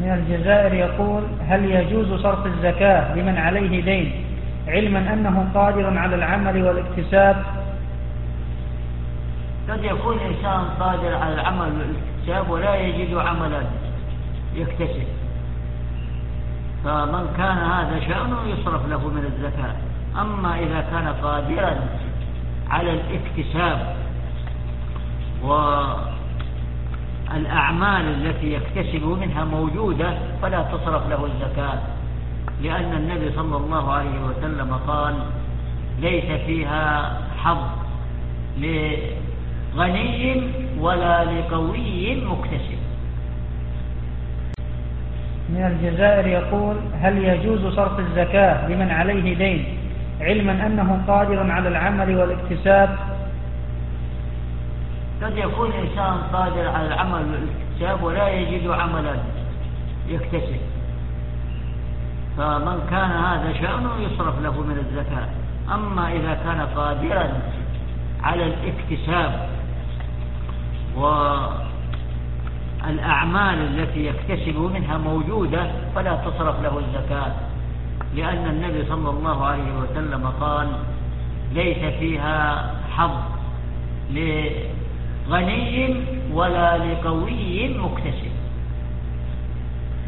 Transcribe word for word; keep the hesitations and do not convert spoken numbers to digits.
من الجزائر يقول: هل يجوز صرف الزكاة لمن عليه دين علما أنه قادر على العمل والاكتساب؟ قد يكون إنسان قادر على العمل والاكتساب ولا يجد عملا يكتسب، فمن كان هذا شأنه يصرف له من الزكاة. أما إذا كان قادرا على الاكتساب والأعمال التي يكتسب منها موجودة فلا تصرف له الزكاة، لأن النبي صلى الله عليه وسلم قال: ليس فيها حظ لغني ولا لقوي مكتسب. من الجزائر يقول: هل يجوز صرف الزكاة لمن عليه دين علما أنه قادر على العمل والاكتساب؟ قد يكون إنسان قادر على العمل والاكتساب ولا يجد عملا يكتسب، فمن كان هذا شأنه يصرف له من الزكاة. أما إذا كان قادرا على الاكتساب والأعمال التي يكتسب منها موجودة فلا تصرف له الزكاة، لأن النبي صلى الله عليه وسلم قال: ليس فيها حظ لغني ولا لقوي مكتسب.